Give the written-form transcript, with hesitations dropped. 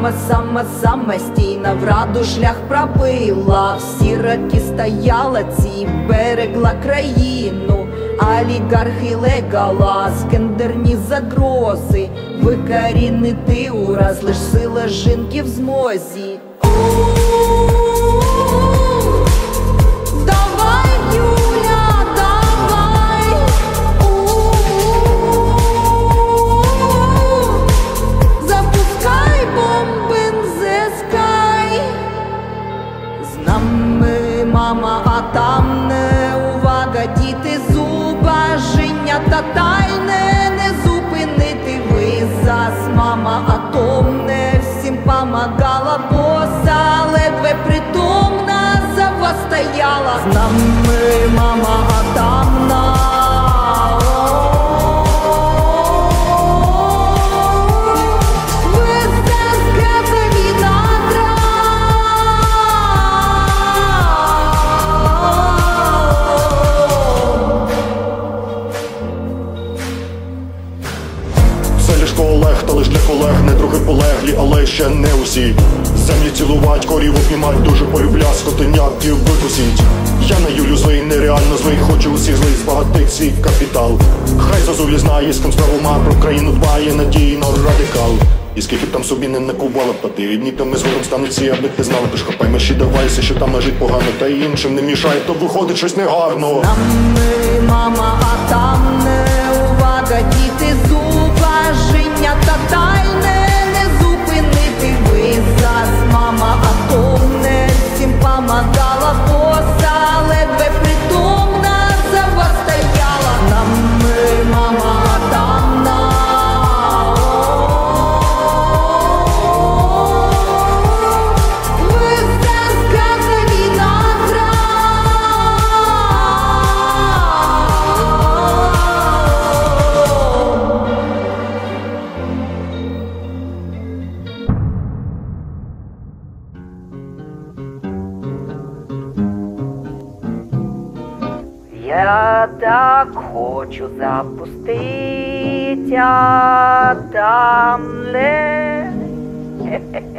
самостійна в раду шлях пробила. Всі роки стояла ці, берегла країну. Олігархи леголас, гендерні загрози. Викорінити ураз, лиш сила жінки в змозі. Давай, Юля, давай. Запускай бомби the sky. З нами мама, а там не увага, діти, зубожіння тотальне, не зупинити визас. Мама атомне, всім помагала, боса ледве притомна за вас стояла. З нами мама атомна. Це лиш колег, та лиш для колег, не други полеглі, але ще не усі. Землі цілувать, корів обнімать, дуже полюбля, скотиняків викусіть. Я на Юлю злий, нереально злий, хочу усіх злий, збагатить свій капітал. Хай Зозулі знає, з ким справу ма, про країну дбає, надійно радикал. І скільки б там собі не накували пати, одні там із згодом стануть ці, аби ти знала. Тож хапай мерші, давайся, що там лежить погано, та й іншим не мішай, то виходить щось негарно. З нами мама, а там не увага, діти, зубожіння тотальне, не зупинити визас. Мама атомне, всім помагала, боса ледве притомна за вас стояла. З нами мама атомна. Я так хочу запустить атомне.